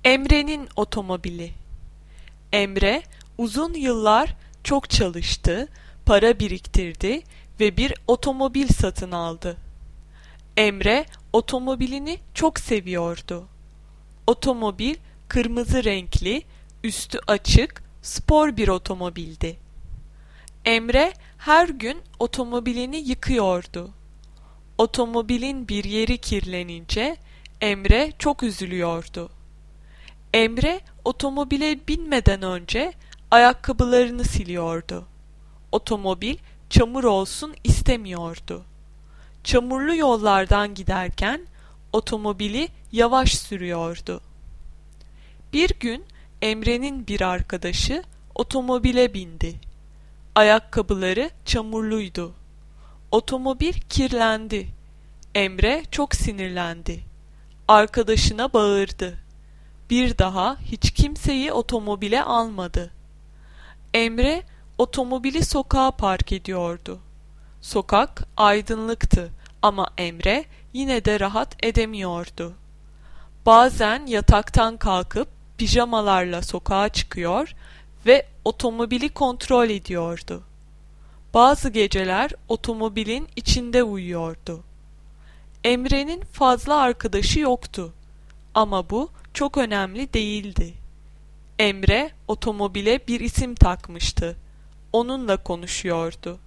Emre'nin otomobili. Emre uzun yıllar çok çalıştı, para biriktirdi ve bir otomobil satın aldı. Emre otomobilini çok seviyordu. Otomobil kırmızı renkli, üstü açık, spor bir otomobildi. Emre her gün otomobilini yıkıyordu. Otomobilin bir yeri kirlenince Emre çok üzülüyordu. Emre otomobile binmeden önce ayakkabılarını siliyordu. Otomobil çamur olsun istemiyordu. Çamurlu yollardan giderken otomobili yavaş sürüyordu. Bir gün Emre'nin bir arkadaşı otomobile bindi. Ayakkabıları çamurluydu. Otomobil kirlendi. Emre çok sinirlendi. Arkadaşına bağırdı. Bir daha hiç kimseyi otomobile almadı. Emre otomobili sokağa park ediyordu. Sokak aydınlıktı ama Emre yine de rahat edemiyordu. Bazen yataktan kalkıp pijamalarla sokağa çıkıyor ve otomobili kontrol ediyordu. Bazı geceler otomobilin içinde uyuyordu. Emre'nin fazla arkadaşı yoktu ama bu çok önemli değildi. Emre otomobile bir isim takmıştı. Onunla konuşuyordu.